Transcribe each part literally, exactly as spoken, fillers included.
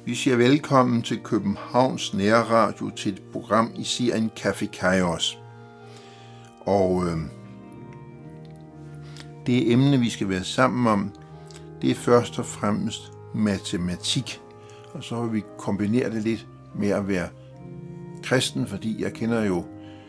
Vi siger velkommen til Københavns Nærradio til et program i serien Café Kairos. Og øh, det emne, vi skal være sammen om, det er først og fremmest matematik. Og så vil vi kombinere det lidt med at være kristen, fordi jeg kender jo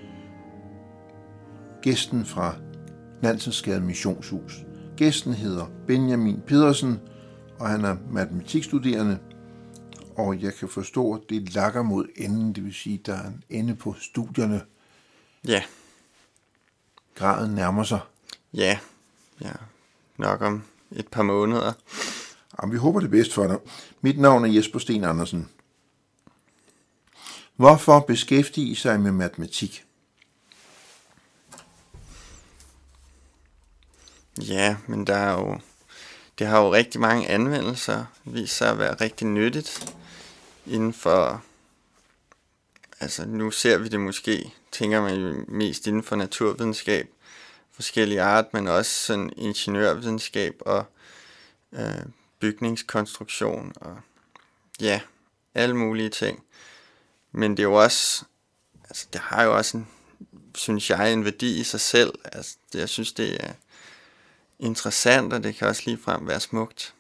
gæsten fra Nansensgade Missionshus. Gæsten hedder Benjamin Pedersen, og han er matematikstuderende, og jeg kan forstå, at det lakker mod enden, det vil sige, at der er en ende på studierne. Ja. Graden nærmer sig. Ja, ja. Nok om et par måneder. Jamen, vi håber det bedst for dig. Mit navn er Jesper Sten Andersen. Hvorfor beskæftige sig med matematik? Ja, men der er jo, det har jo rigtig mange anvendelser, vist sig at være rigtig nyttigt inden for, altså nu ser vi det måske, tænker man jo mest inden for naturvidenskab, forskellige art, men også sådan ingeniørvidenskab og øh, bygningskonstruktion og ja, alle mulige ting. Men det er jo også, altså det har jo også en, synes jeg, en værdi i sig selv. Altså det, jeg synes, det er interessant, og det kan også ligefrem være smukt.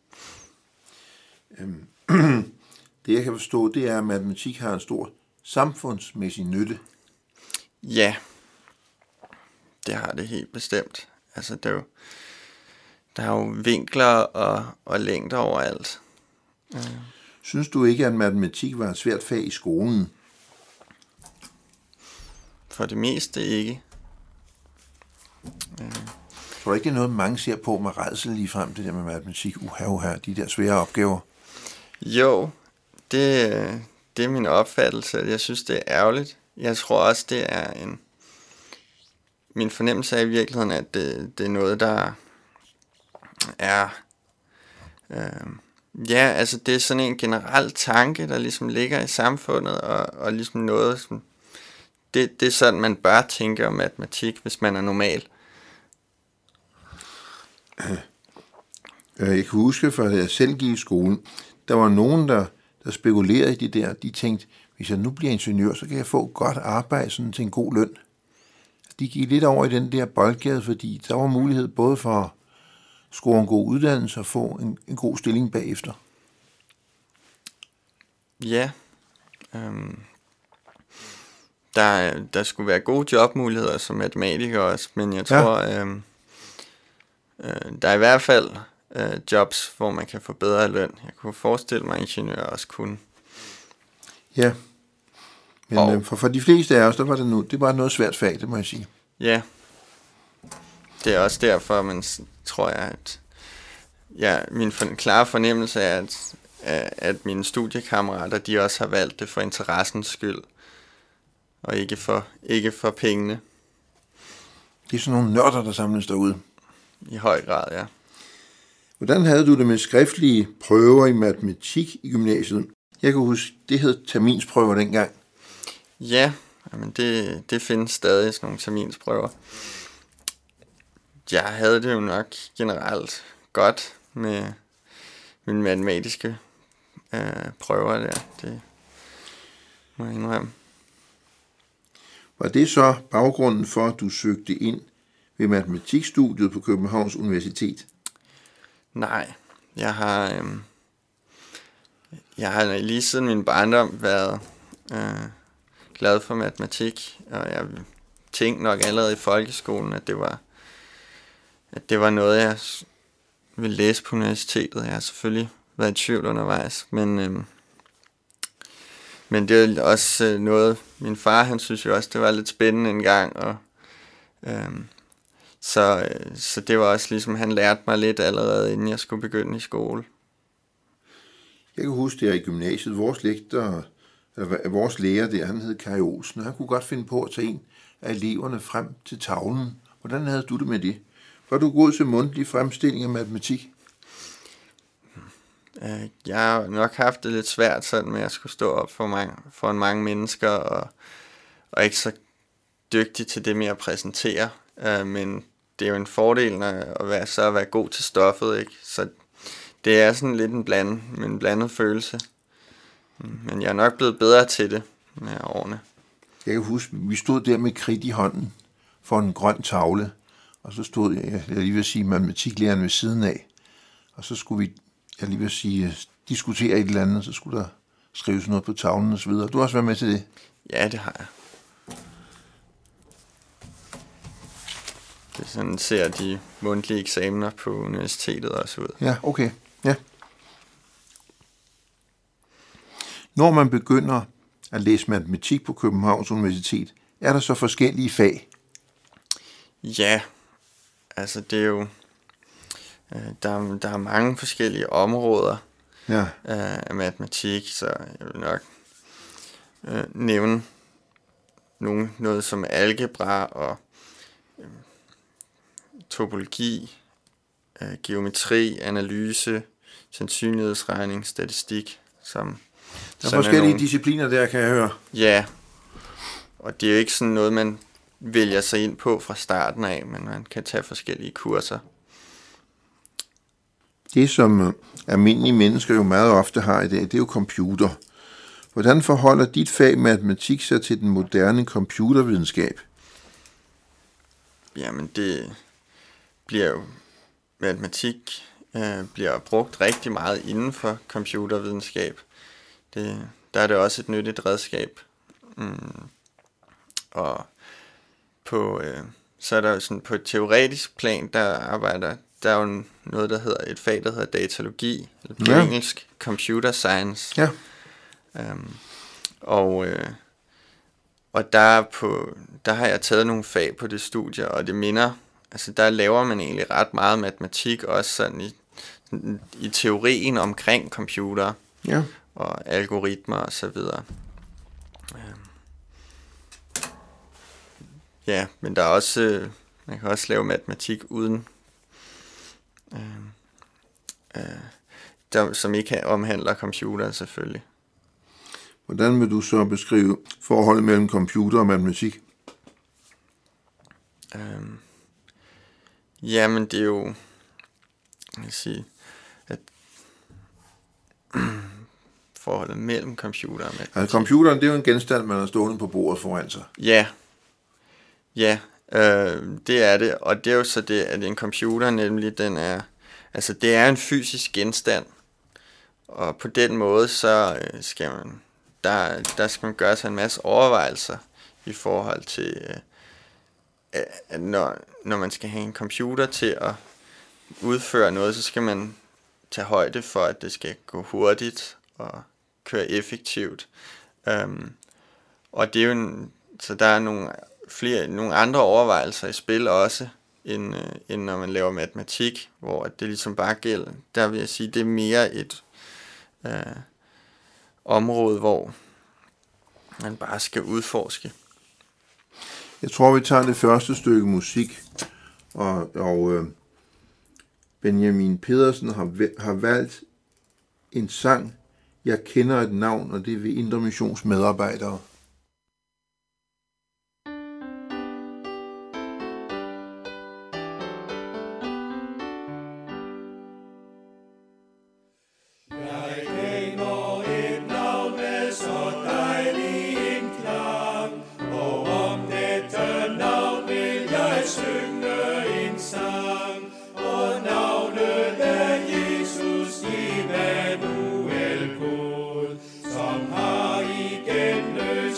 Øhm, det jeg kan forstå, det er, at matematik har en stor samfundsmæssig nytte. Ja, det har det helt bestemt. Altså det er jo, der er jo vinkler og, og længder overalt. Ja. Synes du ikke, at matematik var et svært fag i skolen? For det meste ikke. Ja. Tror du ikke, det er noget, mange ser på med rædsel lige frem, det der med matematik? Uha, uha, de der svære opgaver. Jo, det, det er min opfattelse. Jeg synes, det er ærgerligt. Jeg tror også, det er en... Min fornemmelse er i virkeligheden, at det, det er noget, der er... Øh, ja, altså det er sådan en generel tanke, der ligesom ligger i samfundet, og, og ligesom noget... Som, det, det er sådan, man bør tænke om matematik, hvis man er normal. Jeg kan huske, for da jeg selv gik i skolen, der var nogen, der, der spekulerede i det der. De tænkte, hvis jeg nu bliver ingeniør, så kan jeg få godt arbejde sådan til en god løn. De gik lidt over i den der boldgade, fordi der var mulighed både for at score en god uddannelse og få en, en god stilling bagefter. Ja, øhm, der, der skulle være gode jobmuligheder som matematiker også, men jeg tror, ja. øhm, øh, der er i hvert fald øh, jobs, hvor man kan få bedre løn. Jeg kunne forestille mig, at ingeniører også kunne. Ja, men og, øh, for, for de fleste af os, der var det, nu, det var noget svært fag, det må jeg sige. Ja, det er også derfor, man tror jeg, at ja, min for, klare fornemmelse er, at, at mine studiekammerater, de også har valgt det for interessens skyld, og ikke for, ikke for pengene. Det er sådan nogle nørder, der samles derude. I høj grad, ja. Hvordan havde du det med skriftlige prøver i matematik i gymnasiet? Jeg kan huske, det hed terminsprøver dengang. Ja, men det, det findes stadig sådan nogle terminsprøver. Jeg havde det jo nok generelt godt med mine matematiske øh, prøver der. Det må jeg indrømme. Var det så baggrunden for, at du søgte ind ved matematikstudiet på Københavns Universitet? Nej, jeg har, øh, jeg har lige siden min barndom været øh, glad for matematik, og jeg tænkte nok allerede i folkeskolen, at det var, at det var noget, jeg ville læse på universitetet. Jeg har selvfølgelig været i tvivl undervejs, men, øh, men det er også noget, min far, han synes jo også, det var lidt spændende en gang, og øh, Så, så det var også ligesom, han lærte mig lidt allerede, inden jeg skulle begynde i skole. Jeg kan huske, det i gymnasiet, vores lektor, eller vores lærer der, han hed Kai Olsen, og han kunne godt finde på at tage en af eleverne frem til tavlen. Hvordan havde du det med det? Var du god til mundtlig fremstilling af matematik? Jeg har nok haft det lidt svært sådan med at skulle stå op for mange, for en mange mennesker, og, og ikke så dygtig til det med at præsentere, men det er jo en fordel at være, så at være god til stoffet, ikke? Så det er sådan lidt en blandet, en blandet følelse. Men jeg er nok blevet bedre til det med årene. Jeg kan huske, vi stod der med kridt i hånden for en grøn tavle, og så stod jeg, jeg lige vil sige, matematiklæreren ved siden af, og så skulle vi, jeg lige vil sige, diskutere et eller andet, så skulle der skrives noget på tavlen og så videre. Du har også været med til det? Ja, det har jeg. Det er sådan, ser de mundtlige eksamener på universitetet også ud. Ja, okay. Ja. Når man begynder at læse matematik på Københavns Universitet, er der så forskellige fag? Ja, altså det er jo, øh, der, der er mange forskellige områder ja. af, af matematik, så jeg vil nok øh, nævne nogle, noget som algebra og øh, topologi, øh, geometri, analyse, sandsynlighedsregning, statistik, som der er forskellige nogle discipliner der, kan jeg høre. Ja, og det er jo ikke sådan noget, man vælger sig ind på fra starten af, men man kan tage forskellige kurser. Det, som almindelige mennesker jo meget ofte har i dag, det er jo computer. Hvordan forholder dit fag matematik sig til den moderne computervidenskab? Jamen, det bliver jo, matematik øh, bliver brugt rigtig meget inden for computervidenskab. Det, der er det også et nyttigt redskab. Mm. Og på, øh, så er der jo sådan på et teoretisk plan, der arbejder, der er jo noget, der hedder et fag, der hedder datalogi, eller på ja. engelsk computer science. Ja. Um, og øh, og der, på, der har jeg taget nogle fag på det studie, og det minder, altså der laver man egentlig ret meget matematik, også sådan i, i teorien omkring computer. Ja. Og algoritmer og så videre. Ja, men der er også, man kan også lave matematik uden, øh, øh, der, som ikke omhandler computer selvfølgelig. Hvordan vil du så beskrive forholdet mellem computer og matematik? Øhm, jamen det er jo, jeg kan sige, at forholdet mellem computer og matematik. Altså computeren, det er jo en genstand, man har stående på bordet foran sig. Ja, ja, øh, det er det, og det er jo så det, at en computer nemlig, den er, altså det er en fysisk genstand, og på den måde, så øh, skal man, der, der skal man gøre sig en masse overvejelser i forhold til, øh, at når, når man skal have en computer til at udføre noget, så skal man tage højde for, at det skal gå hurtigt og køre effektivt. Um, og det er jo en, så der er nogle flere nogle andre overvejelser i spil også end, øh, end når man laver matematik, hvor det ligesom bare gælder. Der vil jeg sige, det er mere et øh, område, hvor man bare skal udforske. Jeg tror, vi tager det første stykke musik, og, og øh, Benjamin Pedersen har, har valgt en sang, Jeg kender et navn, og det er ved Indre Missions medarbejdere. Som har igen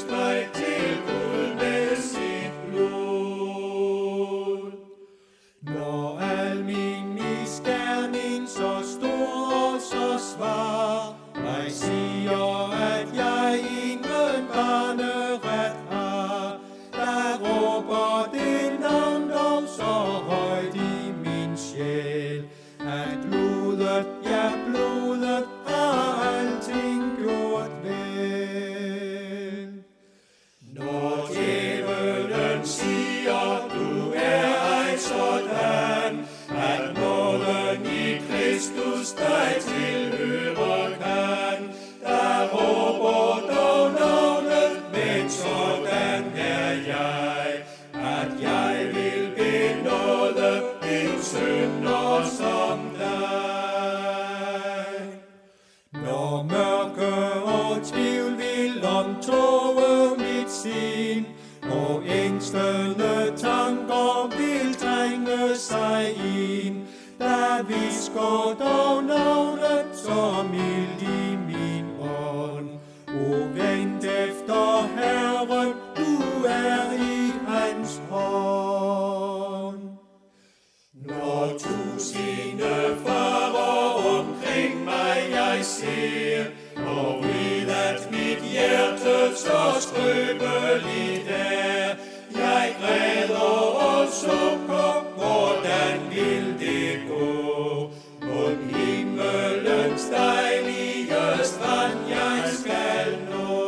ser, og ved at mit hjerte så skrøbeligt er. Jeg græder og sukker, hvordan vil det gå? På himmelens dejlige strand jeg skal nå.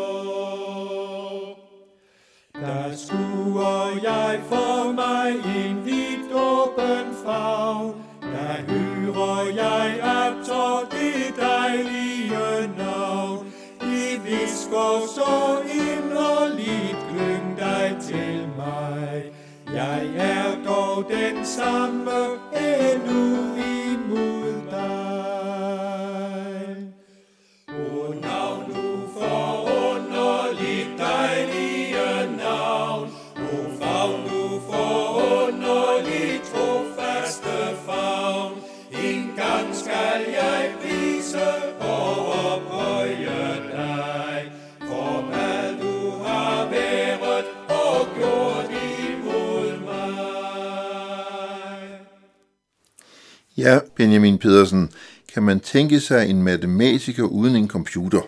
Der skuer jeg for mig en vidt åben favn. Der hører jeg atter det dejlige navn. De visker så inderligt, klyng dig til mig. Jeg er dog den samme endnu imod dig. O navn, nu forunderligt dejlige navn. O favn, nu forunderligt trofaste favn. En gang skal jeg prise og ophøje dig, for hvad du har været og gjort imod mig. Ja, Benjamin Pedersen, kan man tænke sig en matematiker uden en computer?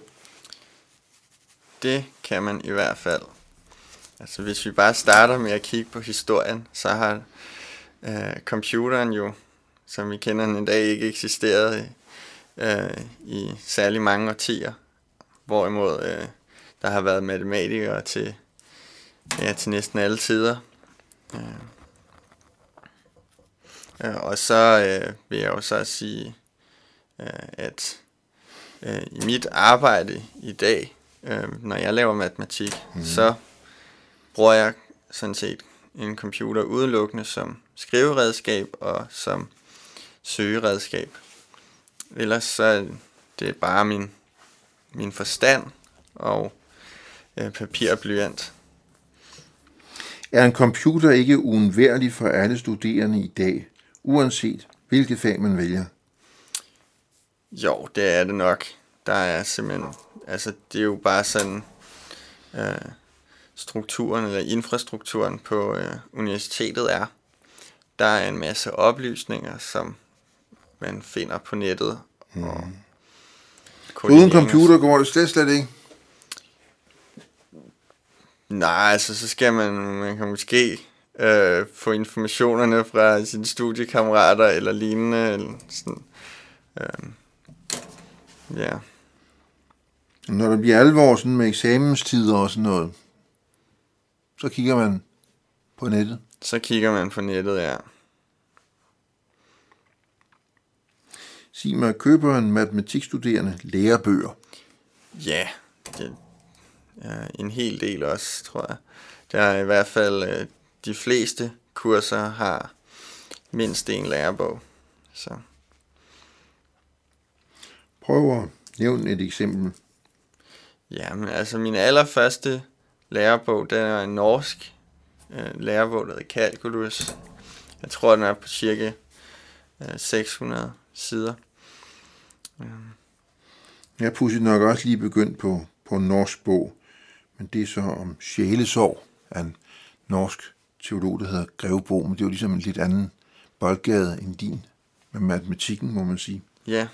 Det kan man i hvert fald. Altså hvis vi bare starter med at kigge på historien, så har øh, computeren jo, som vi kender den i dag, ikke eksisteret øh, i særlig mange årtier. Hvorimod øh, der har været matematikere til, ja, til næsten alle tider. Øh. Øh, og så øh, vil jeg jo så sige, øh, at øh, i mit arbejde i dag, øh, når jeg laver matematik, mm. så bruger jeg sådan set en computer udelukkende som skriveredskab og som søgeredskab. Ellers så er det bare min, min forstand og øh, papir og blyant. Er en computer ikke uundværlig for alle studerende i dag, uanset hvilket fag man vælger? Jo, det er det nok. Der er simpelthen, altså det er jo bare sådan øh, strukturen eller infrastrukturen på øh, universitetet er. Der er en masse oplysninger, som man finder på nettet. Mm. Og uden computer går det slet slet ikke? Nej, altså så skal man, man kan måske øh, få informationerne fra sine studiekammerater eller lignende. Eller sådan. Øh, ja. Når der bliver alvor sådan med eksamenstider og sådan noget, så kigger man på nettet? Så kigger man på nettet, ja. Sig mig, køber en matematikstuderende lærebøger? Ja, det er en hel del også, tror jeg. Der er i hvert fald, øh, de fleste kurser har mindst en lærebog. Så. Prøv at nævne et eksempel. Ja, men altså min allerførste lærebog, den er en norsk øh, lærebog, der hedder Calculus. Jeg tror, den er på cirka øh, seks hundrede sider. Mm. Jeg har pludselig nok også lige begyndt på, på en norsk bog, men det er så om sjælesorg af en norsk teolog, der hedder Grevebo, men det er jo ligesom en lidt anden boldgade end din med matematikken, må man sige. Ja.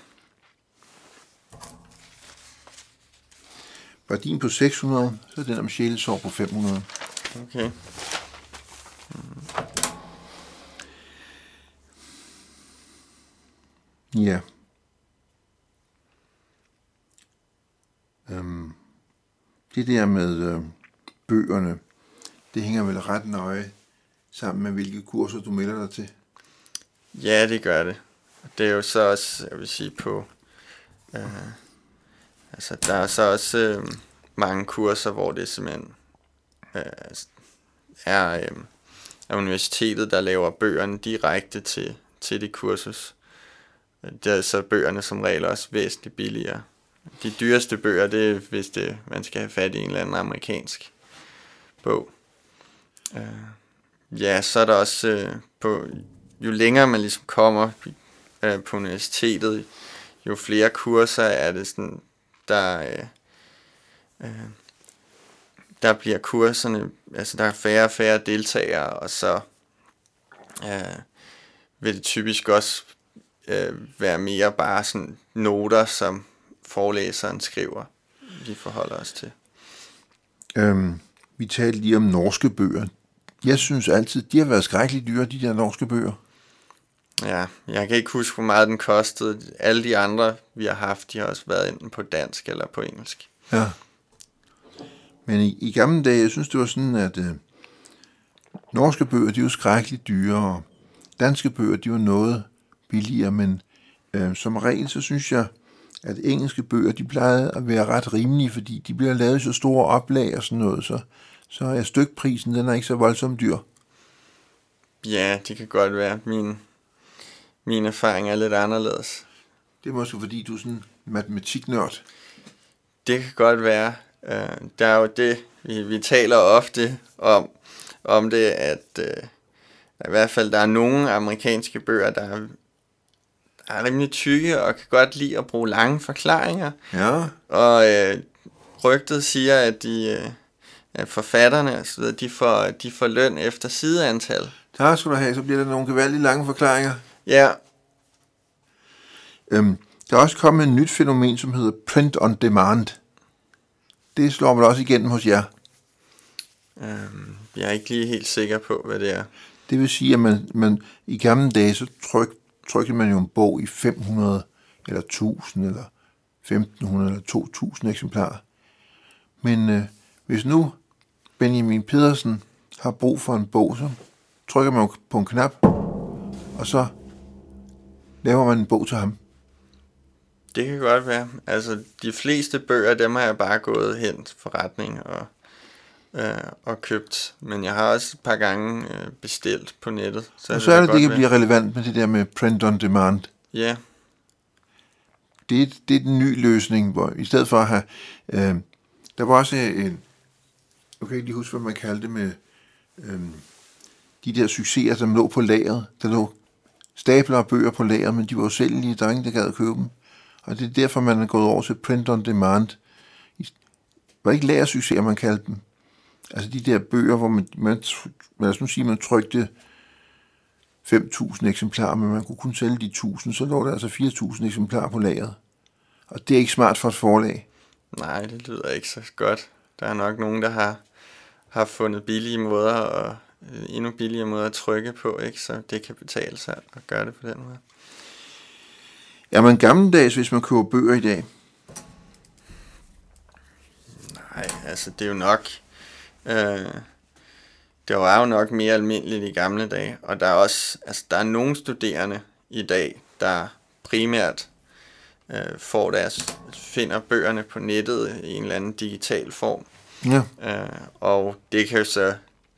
Var din på seks hundrede, så er den om sjælesorg på fem hundrede. Okay. Mm. Ja. Øhm, det der med øh, bøgerne, det hænger vel ret nøje sammen med, hvilke kurser du melder dig til? Ja, det gør det. Det er jo så også, jeg vil sige, på... Øh, altså, der er så også øh, mange kurser, hvor det simpelthen øh, er, øh, er universitetet, der laver bøgerne direkte til, til det kursus. Der er så bøgerne som regel også væsentligt billigere. De dyreste bøger, det er, hvis det, man skal have fat i en eller anden amerikansk bog. Øh, ja, så er der også, øh, på, jo længere man ligesom kommer øh, på universitetet, jo flere kurser er det sådan, der, øh, øh, der bliver kurserne, altså der er færre og færre deltagere, og så øh, vil det typisk også øh, være mere bare sådan noter, som forelæseren skriver, vi forholder os til. Øhm, vi talte lige om norske bøger. Jeg synes altid, de har været skrækkeligt dyre, de der norske bøger. Ja, jeg kan ikke huske, hvor meget den kostede. Alle de andre, vi har haft, de har også været enten på dansk eller på engelsk. Ja. Men i, i gamle dage, jeg synes, det var sådan, at øh, norske bøger, de var skrækkeligt dyre, og danske bøger, de var noget billigere, men øh, som regel, så synes jeg, at engelske bøger, de plejede at være ret rimelige, fordi de bliver lavet i så store oplag og sådan noget, så, så er stykprisen, den er ikke så voldsomt dyr. Ja, det kan godt være. Min, min erfaring er lidt anderledes. Det er måske fordi, du er sådan en matematiknørd. Det kan godt være. Uh, der er jo det, vi, vi taler ofte om, om det, at uh, i hvert fald der er nogle amerikanske bøger, der er, der er rimelig tykke og kan godt lide at bruge lange forklaringer. Ja. Og uh, rygtet siger, at, de, uh, at forfatterne altså, de, får, de får løn efter sideantal. Tak skal du have, så bliver der nogle gevaldigt lange forklaringer. Ja. Øhm, der er også kommet et nyt fænomen, som hedder print on demand. Det slår man også igennem hos jer. Um, jeg er ikke lige helt sikker på, hvad det er. Det vil sige, at man, man i gamle dage, så tryk, trykkede man jo en bog i fem hundrede, eller tusind, eller femten hundrede, eller to tusind eksemplarer. Men øh, hvis nu Benjamin Pedersen har brug for en bog, så trykker man på en knap, og så laver man en bog til ham. Det kan godt være. Altså, de fleste bøger, dem har jeg bare gået hen til forretning og, øh, og købt. Men jeg har også et par gange øh, bestilt på nettet. Så og så er det, det kan blive relevant med det der med print on demand. Ja. Det er, det er den nye løsning, hvor i stedet for at have... Øh, der var også en... Jeg kan ikke lige huske, hvad man kaldte det med... Øh, de der succeser, som lå på lageret. Der lå stabler af bøger på lageret, men de var jo sælgelige, der er ingen, der gad at købe dem. Og det er derfor, man er gået over til print on demand. Det var ikke lagersucceser, man kaldte dem. Altså de der bøger, hvor man, man, man, man, sige, man trykte fem tusind eksemplarer, men man kunne kun sælge de tusind, så lå der altså fire tusind eksemplarer på lageret. Og det er ikke smart for et forlag. Nej, det lyder ikke så godt. Der er nok nogen, der har, har fundet billige måder, og endnu billigere måder at trykke på, ikke? Så det kan betale sig at gøre det på den måde. Er man gammeldags, hvis man køber bøger i dag? Nej, altså det er jo nok... Øh, det var jo nok mere almindeligt i gamle dage, og der er også... Altså der er nogle studerende i dag, der primært øh, får deres... finder bøgerne på nettet i en eller anden digital form. Ja. Øh, og det kan jo så...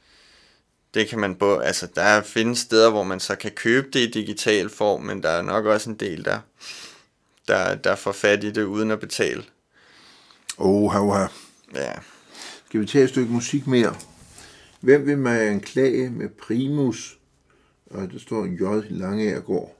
Det kan man både, altså der findes steder, hvor man så kan købe det i digital form, men der er nok også en del, der, der, der får fat i det uden at betale. Åh, oh, her. Ja. Skal vi tage et stykke musik mere? Hvem vil man anklage med Primus? Og der står en J. Langeagergaard.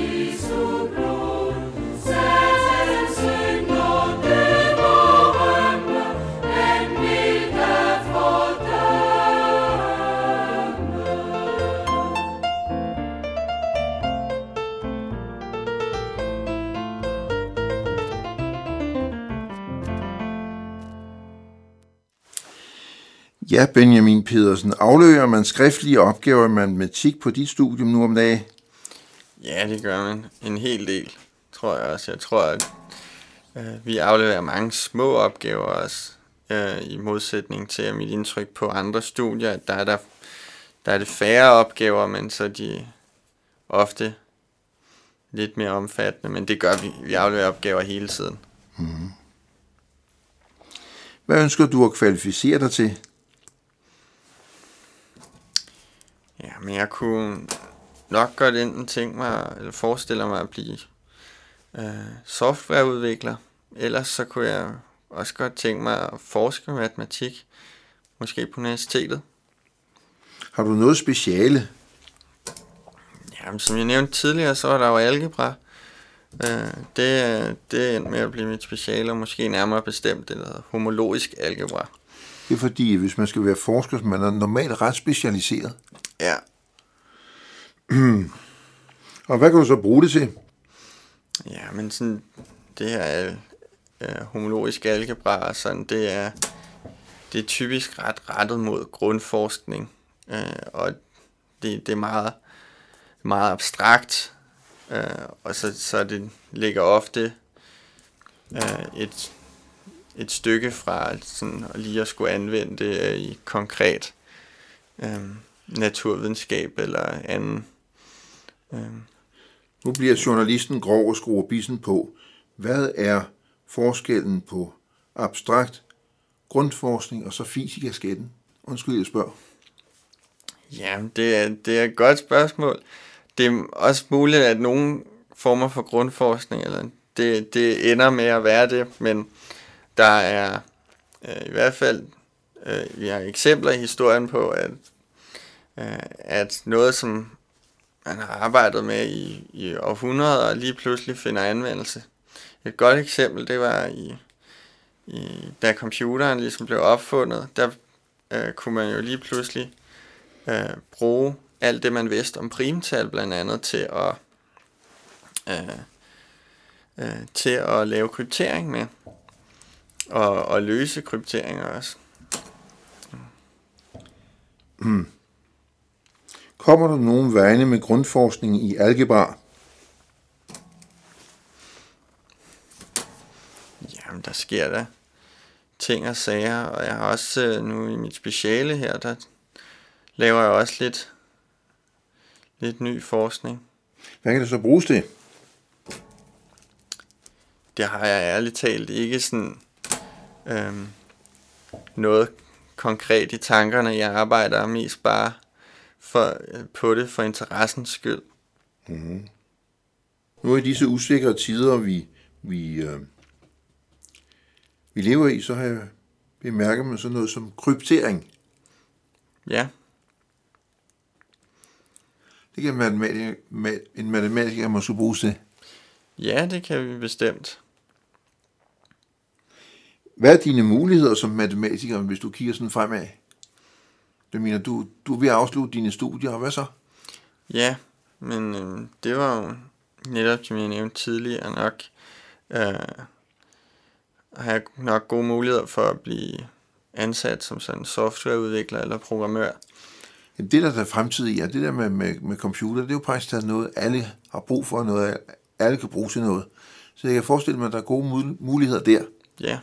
Satans synd og død og røv. Ja, Benjamin Pedersen, afleverer man skriftlige opgaver i matematik på dit studium nu om dagen? Ja, det gør man en hel del, tror jeg også. Jeg tror, at øh, vi afleverer mange små opgaver også, øh, i modsætning til mit indtryk på andre studier. Der er, der, der er det færre opgaver, men så er de ofte lidt mere omfattende. Men det gør vi. Vi afleverer opgaver hele tiden. Mm-hmm. Hvad ønsker du at kvalificere dig til? Ja, men jeg kunne nok godt enten tænke mig, eller forestille mig at blive øh, softwareudvikler. Ellers så kunne jeg også godt tænke mig at forske i matematik, måske på universitetet. Har du noget speciale? Jamen, som jeg nævnte tidligere, så er der jo algebra. Øh, det, det endte med at blive mit speciale, og måske nærmere bestemt det hedder homologisk algebra. Det er fordi, hvis man skal være forsker, så man er normalt ret specialiseret. Ja. Og hvad kan du så bruge det til? Ja, men sådan, det her øh, homologisk algebra, sådan, det er, det er typisk ret rettet mod grundforskning, øh, og det, det er meget, meget abstrakt, øh, og så, så det ligger ofte øh, et, et stykke fra sådan, at lige at skulle anvende det øh, i konkret øh, naturvidenskab eller anden. Øh. Nu bliver journalisten grov og skruer bissen på. Hvad er forskellen på abstrakt grundforskning og så fysikaskætten? Undskyld, jeg spørger. Ja, det er, det er et godt spørgsmål. Det er også muligt, at nogle former for grundforskning, eller det, det ender med at være det, men der er øh, i hvert fald øh, vi har eksempler i historien på, at, øh, at noget, som man har arbejdet med i, i århundreder, lige pludselig finder anvendelse. Et godt eksempel, det var i, i da computeren ligesom blev opfundet, der øh, kunne man jo lige pludselig øh, bruge alt det, man vidste om primtal, blandt andet til at, øh, øh, til at lave kryptering med, og, og løse krypteringer også. Hmm. Kommer der nogen vegne med grundforskning i algebra? Jamen, der sker der ting og sager, og jeg har også nu i mit speciale her, der laver jeg også lidt, lidt ny forskning. Hvad kan det så bruges til? Det har jeg ærligt talt ikke sådan øhm, noget konkret i tankerne. Jeg arbejder mest bare for, på det for interessens skyld. Mm-hmm. Nu i disse usikre tider, vi, vi, øh, vi lever i, så har jeg bemærket med sådan noget som kryptering. Ja. Det kan matematiker, en matematiker måske bruge til. Ja, det kan vi bestemt. Hvad er dine muligheder som matematiker, hvis du kigger sådan fremad? Det mener, du, du vil afslutte dine studier, og hvad så? Ja, men øh, det var jo netop, som jeg nævnte tidligere, nok øh, har jeg nok gode muligheder for at blive ansat som sådan softwareudvikler eller programmør. Det der, der er fremtid i, er det der med, med, med computer, det er jo faktisk noget, alle har brug for, noget alle kan bruge til noget. Så jeg kan forestille mig, at der er gode muligheder der. Ja.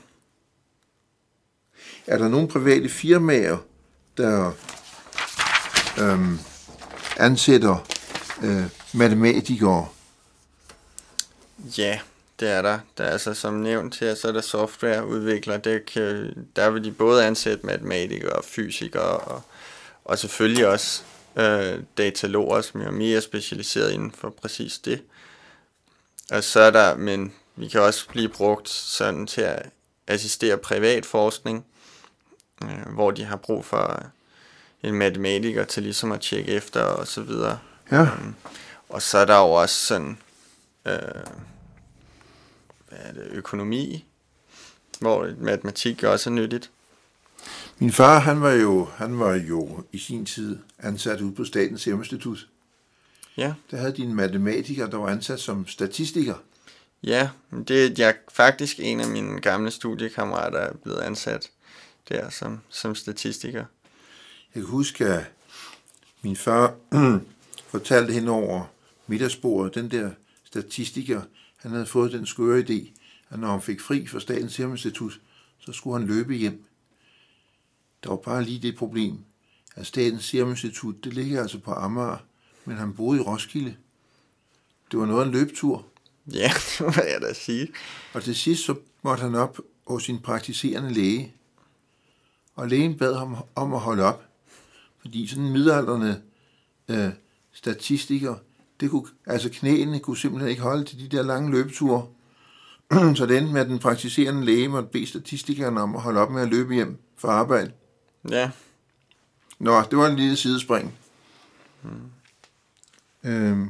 Er der nogle private firmaer, der øhm, ansætter øh, matematikere? Ja, det er der. Der er altså som nævnt her, så er der softwareudviklere. Det kan, der vil de både ansætte matematikere og fysikere, og, og selvfølgelig også øh, dataloger, som er mere specialiseret inden for præcis det. Og så er der, men vi kan også blive brugt sådan til at assistere privat forskning, øh, hvor de har brug for en matematiker til ligesom at tjekke efter og så videre. Ja. Um, og så er der jo også sådan øh, hvad er det, økonomi, hvor matematik også er nyttigt. Min far, han var jo, han var jo i sin tid ansat ude på Statens Serum Institut. Ja. Der havde de en matematiker, der var ansat som statistiker. Ja, det er jeg faktisk en af mine gamle studiekammerater er blevet ansat der som, som statistiker. Jeg kan huske, at min far fortalte hen over middagsbordet, den der statistiker, han havde fået den skøre idé, at når han fik fri fra Statens Serum Institut, så skulle han løbe hjem. Der var bare lige det problem, at Statens Serum Institut, det ligger altså på Amager, men han boede i Roskilde. Det var noget af en løbetur. Ja, det må jeg da sige. Og til sidst så måtte han op hos sin praktiserende læge. Og lægen bad ham om at holde op. Fordi sådan en midaldrende øh, statistiker, det kunne, altså knæene kunne simpelthen ikke holde til de der lange løbeture. Så det endte med, at den praktiserende læge måtte bede statistikeren om at holde op med at løbe hjem fra arbejde. Ja. Nå, det var en lille sidespring. Hmm. Øhm.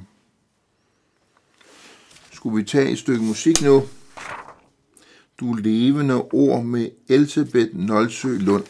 Skulle vi tage et stykke musik nu? Du levende ord med Elsebeth Nolsø Lund.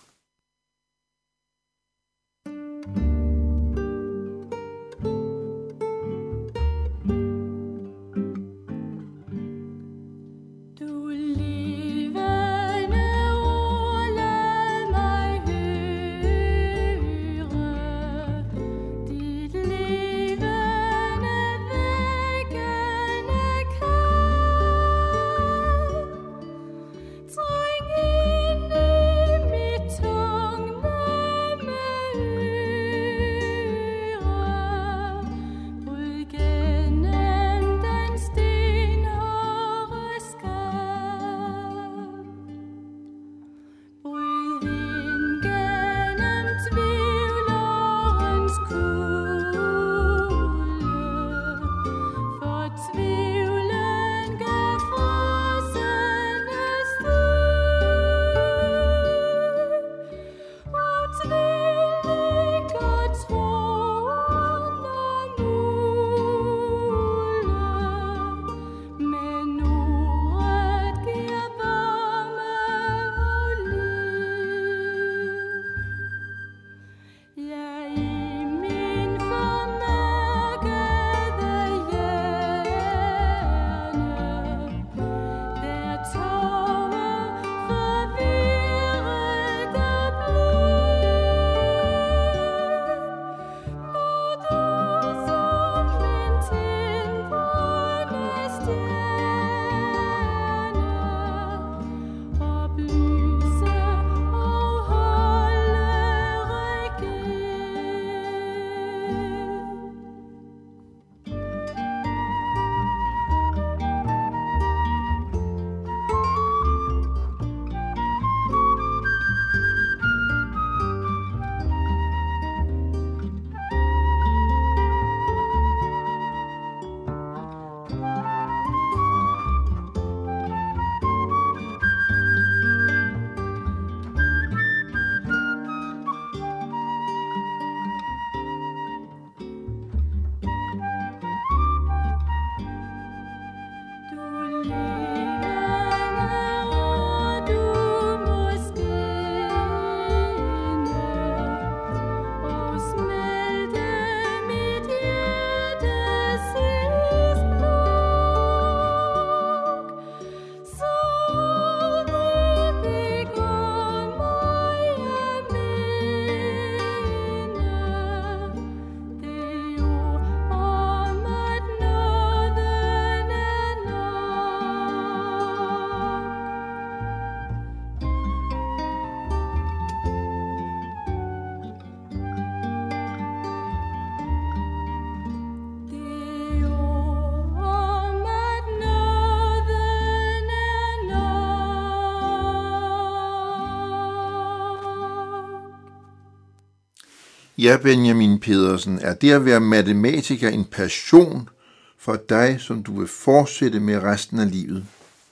Ja, Benjamin Pedersen, er det at være matematiker en passion for dig, som du vil fortsætte med resten af livet?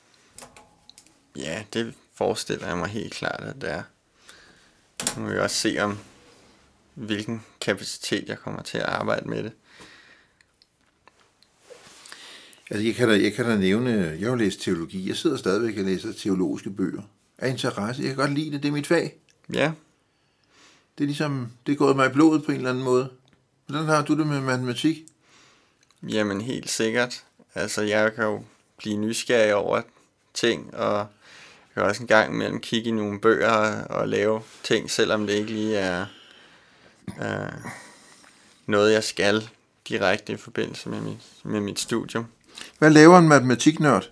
Ja, det forestiller jeg mig helt klart, at det er. Nu må vi også se om, hvilken kapacitet jeg kommer til at arbejde med det. Altså, jeg kan da, jeg kan da nævne, jeg har jo læst teologi. Jeg sidder stadigvæk og læser teologiske bøger. Af interesse. Jeg kan godt lide det. Det er mit fag. Ja. Det er ligesom, det er gået mig i blodet på en eller anden måde. Hvordan har du det med matematik? Jamen, helt sikkert. Altså, jeg kan jo blive nysgerrig over ting, og kan også en gang imellem kigge i nogle bøger og, og lave ting, selvom det ikke lige er øh, noget, jeg skal direkte i forbindelse med mit, med mit studium. Hvad laver en matematiknørd?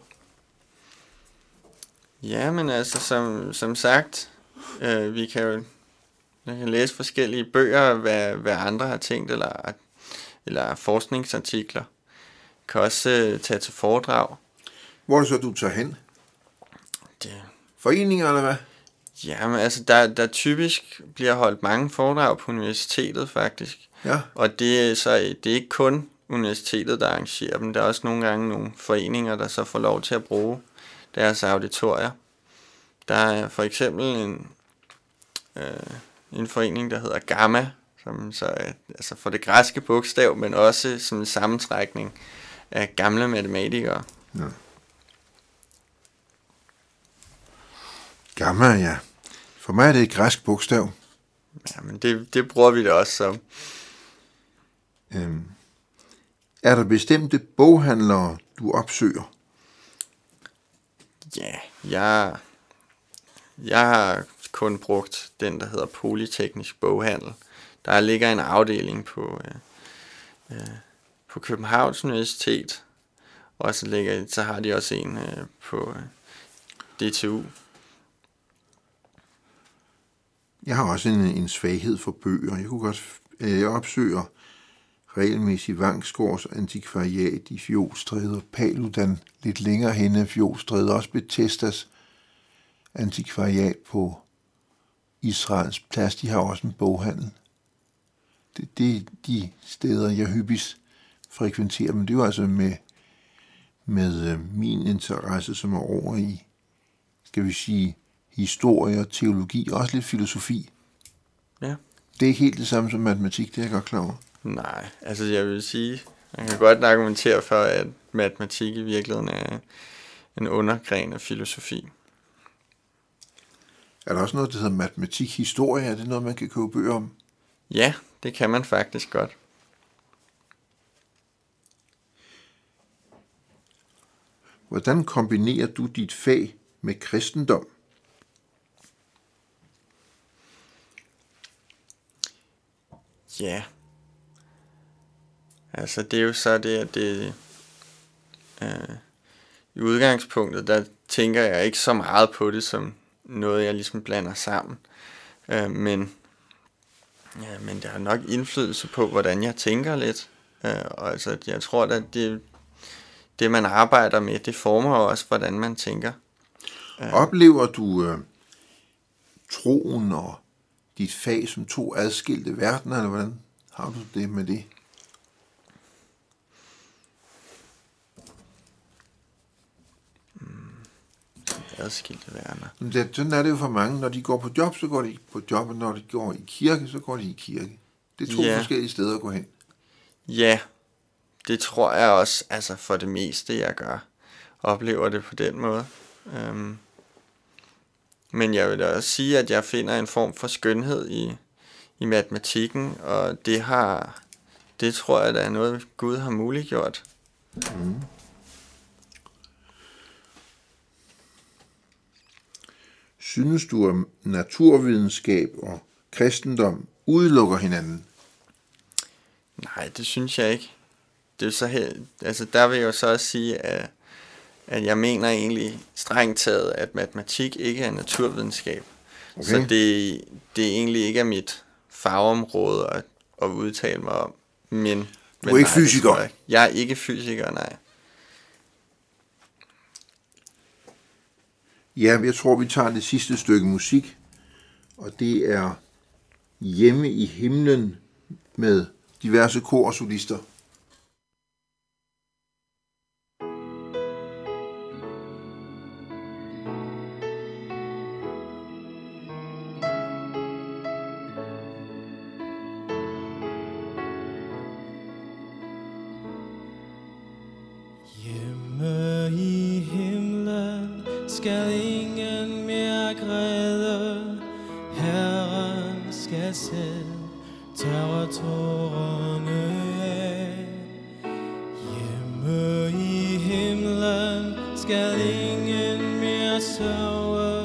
Ja, men altså, som, som sagt, øh, vi kan jo jeg kan læse forskellige bøger, hvad, hvad andre har tænkt, eller, eller forskningsartikler. Kan også øh, tage til foredrag. Hvor er det så, du tager hen? Det, Foreninger, eller hvad? Jamen, altså, der, der typisk bliver holdt mange foredrag på universitetet, faktisk. Ja. Og det er, så, det er ikke kun universitetet, der arrangerer dem. Der er også nogle gange nogle foreninger, der så får lov til at bruge deres auditorier. Der er for eksempel en, øh, en forening, der hedder Gamma, som så er altså for det græske bogstav, men også som en sammentrækning af gamle matematikere. Ja. Gamma, ja. For mig er det et græsk bogstav. Ja, men det, det bruger vi da også som. Øhm. Er der bestemte boghandlere, du opsøger? Ja, jeg, jeg har kun brugt den, der hedder Polyteknisk Boghandel. Der ligger en afdeling på, øh, øh, på Københavns Universitet, og så, ligger, så har de også en øh, på øh, D T U. Jeg har også en, en svaghed for bøger. Jeg kunne godt øh, jeg opsøger regelmæssigt Vangsgaards antikvariat i Fjolstræde og Paludan lidt længere henne af Fjolstræde, også Bethesdas antikvariat på Israels Plads. De har også en boghandel. Det, det er de steder, jeg hyppigst frekventerer, men det er jo altså med, med øh, min interesse, som er over i, skal vi sige, historie og teologi, og også lidt filosofi. Ja. Det er ikke helt det samme som matematik, det er jeg godt klar over. Nej, altså jeg vil sige, man kan godt argumentere for, at matematik i virkeligheden er en undergren af filosofi. Er der også noget, der hedder matematikhistorie? Er det noget, man kan købe bøger om? Ja, det kan man faktisk godt. Hvordan kombinerer du dit fag med kristendom? Ja. Altså det er jo så det, at det øh, i udgangspunktet, der tænker jeg ikke så meget på det som noget, jeg ligesom blander sammen. Øh, men, ja, men det har nok indflydelse på, hvordan jeg tænker lidt. Øh, og altså, jeg tror, at det, det, man arbejder med, det former også, hvordan man tænker. Øh. Oplever du øh, troen og dit fag som to adskilte verdener, eller hvordan har du det med det? Adskilte verdener. Det, sådan er det jo for mange. Når de går på job, så går de på job, og når de går i kirke, så går de i kirke. Det er to ja. forskellige steder at gå hen. Ja, det tror jeg også, altså for det meste, jeg gør. Oplever det på den måde. Um, men jeg vil da også sige, at jeg finder en form for skønhed i, i matematikken, og det har, det tror jeg, der er noget, Gud har muliggjort. Mm. Synes du, at naturvidenskab og kristendom udelukker hinanden? Nej, det synes jeg ikke. Det er så her, altså der vil jeg jo så også sige, at, at jeg mener egentlig strengt taget, at matematik ikke er naturvidenskab. Okay. Så det, det egentlig ikke er mit fagområde at, at udtale mig om. Men, du er men ikke nej, fysiker? Jeg, jeg er ikke fysiker, nej. Ja, jeg tror, vi tager det sidste stykke musik, og det er Hjemme i himlen med diverse kor og solister. Hjemme i himlen skal ingen mere græde, Herren skal selv tørre tårerne af. Hjemme i himlen skal ingen mere sørge,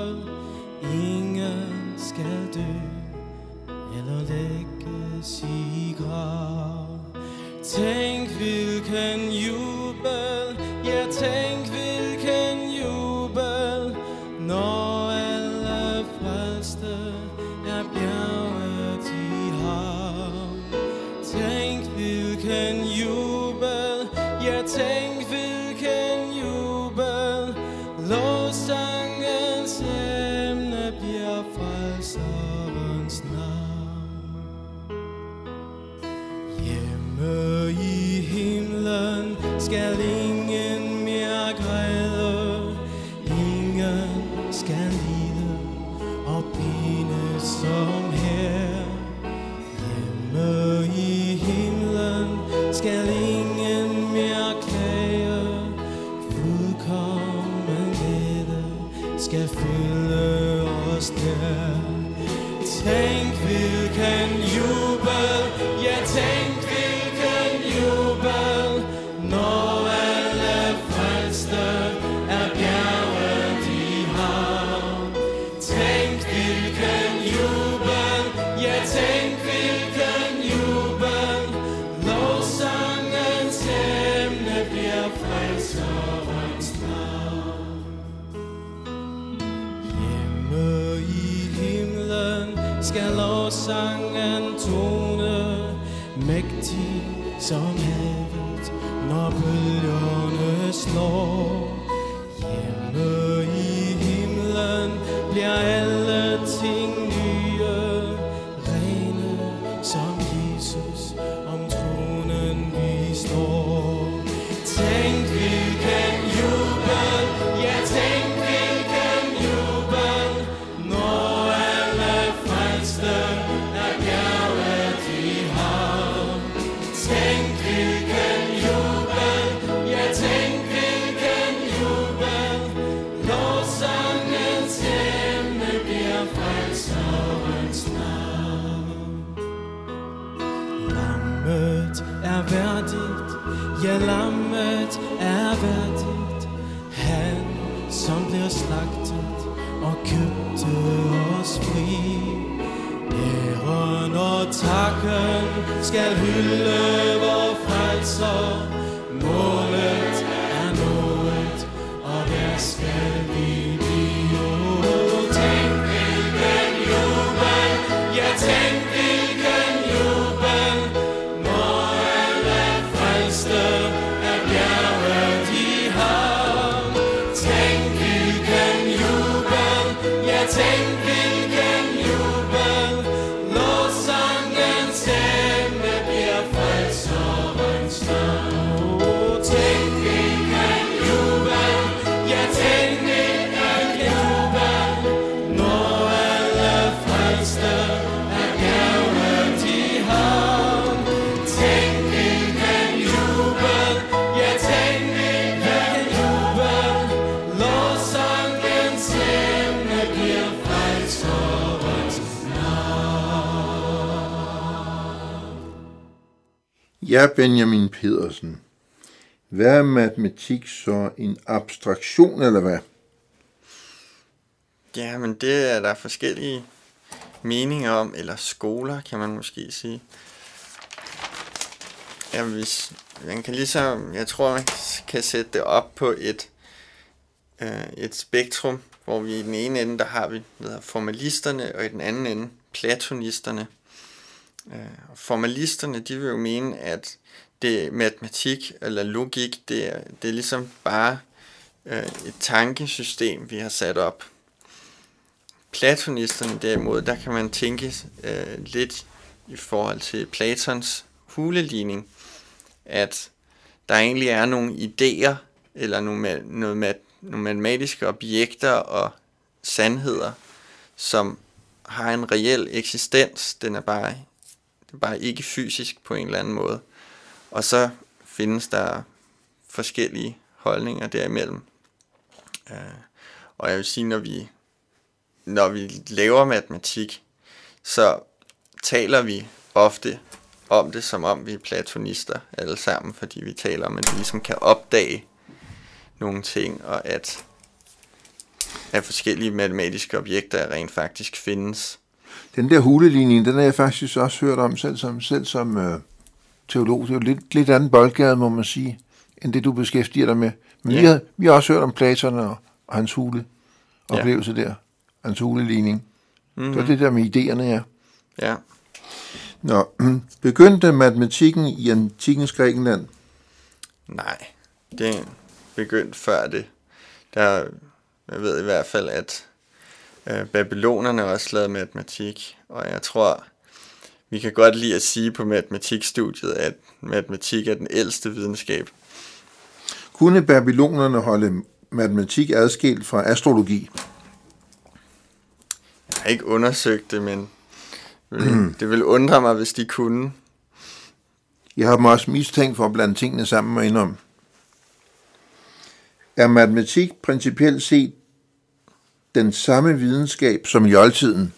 ene som her. Hjemme i himlen skal ingen mere klage. Fuldkommen glæde skal fylde os der. Tænk hvilken jubel, ja tænk hvilken jubel, når alle frelste er bjerget i havn. Tænk hvilken jubel, ja tænk hvilken jubel, lovsangens emne bliver frelserens navn. Hjemme i himlen skal lovsangen tone, mægtig som havet, når bølgerne slår. Hjemme i himlen bliver alle ting nye, rene som Jesus om tronen vi står. Tænk hvilken jubel, ja tænk hvilken jubel, når alle frelste er bjerget i havn. Tænk hvilken jubel, ja tænk hvilken jubel, lovsangens emne bliver frelserens navn. Lammet er værdigt, ja lammet er værdigt, han som blev slagtet og købte os fri. Æren og takken skal hylde vor frelser, målet er nået, og der skal vi blive. Tænk hvilken jubel, ja tænk hvilken jubel, når alle frelste er bjerget i havn. Tænk hvilken jubel, ja tænk hvilken jubel, lovsangens emne bliver frelserens navn. Tænk hvilken jubel, ja tænk hvilken jubel, når alle frelste er bjerget i havn. Tænk hvilken jubel, ja tænk hvilken jubel, lovsangens emne bliver frelserens Ja, Benjamin Pedersen. Hvad er matematik så, en abstraktion, eller hvad? Ja, men det er der forskellige meninger om, eller skoler, kan man måske sige. Ja, hvis, man kan ligesom, jeg tror, man kan sætte det op på et, øh, et spektrum, hvor vi i den ene ende, der har vi der hedder formalisterne, og i den anden ende platonisterne. Øh, formalisterne, de vil jo mene, at det matematik eller logik, det er, det er ligesom bare øh, et tankesystem, vi har sat op. Platonisterne derimod, der kan man tænke øh, lidt i forhold til Platons huleligning, at der egentlig er nogle idéer, eller nogle, noget mat, nogle matematiske objekter og sandheder, som har en reel eksistens. Den er bare, det er bare ikke fysisk på en eller anden måde. Og så findes der forskellige holdninger derimellem. Uh, og jeg vil sige, når vi, når vi laver matematik, så taler vi ofte om det, som om vi er platonister alle sammen, fordi vi taler om, at vi ligesom kan opdage nogle ting, og at, at forskellige matematiske objekter rent faktisk findes. Den der huleligning, den har jeg faktisk også hørt om, selv som, selv som øh, teolog. Det er jo lidt, lidt anden boldgade, må man sige, end det du beskæftiger dig med. Men ja. vi, har, vi har også hørt om Platon og, og hans hule oplevelse ja. der. Hans huleligning. Mm-hmm. Det var det der med idéerne, ja. Ja. Nå, begyndte matematikken i antikkens Grækenland? Nej, det begyndte før det. Der, jeg ved i hvert fald, at øh, babylonerne også lavede matematik, og jeg tror, vi kan godt lide at sige på matematikstudiet, at matematik er den ældste videnskab. Kunne babylonerne holde matematik adskilt fra astrologi? har ikke undersøgt det, men mm. det vil undre mig, hvis de kunne. Jeg har dem også mistænkt for at blande tingene sammen og indom. Er matematik principielt set den samme videnskab som i oldtiden?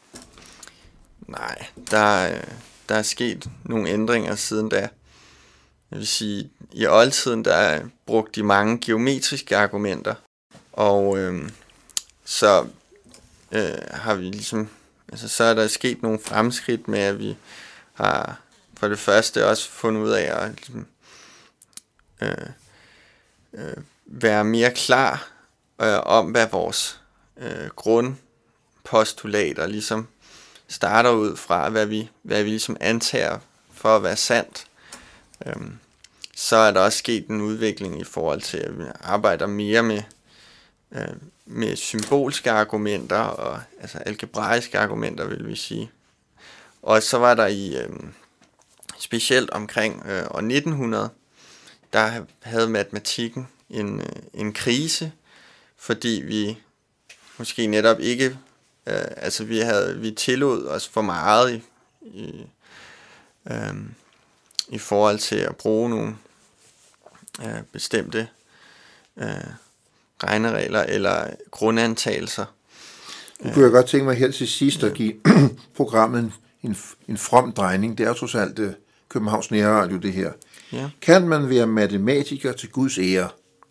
Nej, der, der er sket nogle ændringer siden da. Jeg vil sige, i oldtiden der brugte de mange geometriske argumenter, og øh, så øh, har vi ligesom, altså så er der sket nogle fremskridt med, at vi har for det første også fundet ud af at ligesom, øh, øh, være mere klar øh, om, hvad vores øh, grundpostulater ligesom starter ud fra, hvad vi, hvad vi ligesom antager for at være sandt. Øhm, så er der også sket en udvikling i forhold til, at vi arbejder mere med, øh, med symbolske argumenter, og altså algebraiske argumenter, vil vi sige. Og så var der i, øh, specielt omkring øh, år nitten hundrede, der havde matematikken en, øh, en krise, fordi vi måske netop ikke, øh, altså vi havde, vi tillod os for meget i, i, øh, i forhold til at bruge nogle øh, bestemte øh, regneregler eller grundantagelser. Nu kunne jeg godt tænke mig her til sidst at give programmet en, en from drejning. Det er trods alt uh, Københavns Nærradio, det her. Ja. Kan man være matematiker til Guds ære?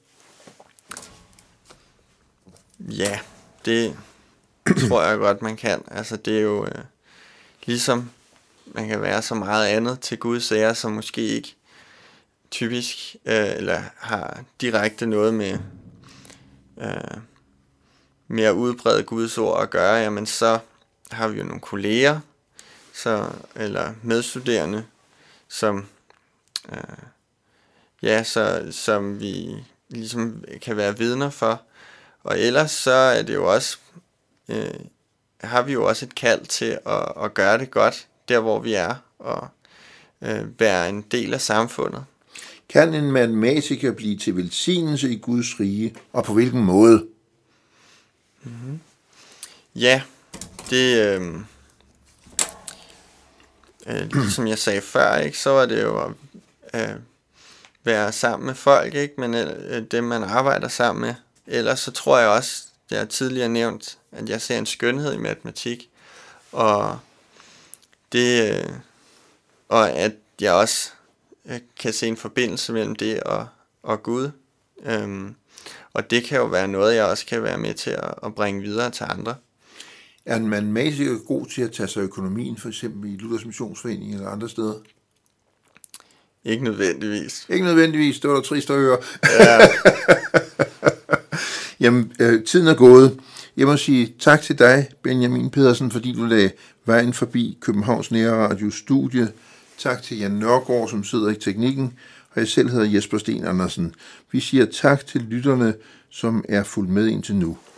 Ja, det tror jeg godt, man kan. Altså det er jo øh, ligesom man kan være så meget andet til Guds ære, som måske ikke typisk øh, eller har direkte noget med øh, med at udbrede Guds ord at gøre. Jamen så har vi jo nogle kolleger, så eller medstuderende, som øh, ja, så som vi ligesom kan være vidner for. Og ellers så er det jo også, øh, har vi jo også et kald til at, at gøre det godt, der hvor vi er, og øh, være en del af samfundet. Kan en matematiker blive til velsignelse i Guds rige, og på hvilken måde? Mm-hmm. Ja, det, øh, øh, ligesom jeg sagde før, ikke, så var det jo at øh, være sammen med folk, ikke, men øh, dem man arbejder sammen med. Ellers så tror jeg også, jeg har tidligere nævnt, at jeg ser en skønhed i matematik, og det, øh, og at jeg også øh, kan se en forbindelse mellem det og, og Gud. Øhm, og det kan jo være noget, jeg også kan være med til at, at bringe videre til andre. Er en matematiker god til at tage sig økonomien, for eksempel i Luthers Missionsforening eller andre steder? Ikke nødvendigvis. Ikke nødvendigvis, det var der trist at høre. Ja. Jamen, øh, tiden er gået. Jeg må sige tak til dig, Benjamin Pedersen, fordi du lagde vejen forbi Københavns Nærradio studie. Tak til Jan Nørgaard, som sidder i teknikken, og jeg selv hedder Jesper Sten Andersen. Vi siger tak til lytterne, som er fulgt med indtil nu.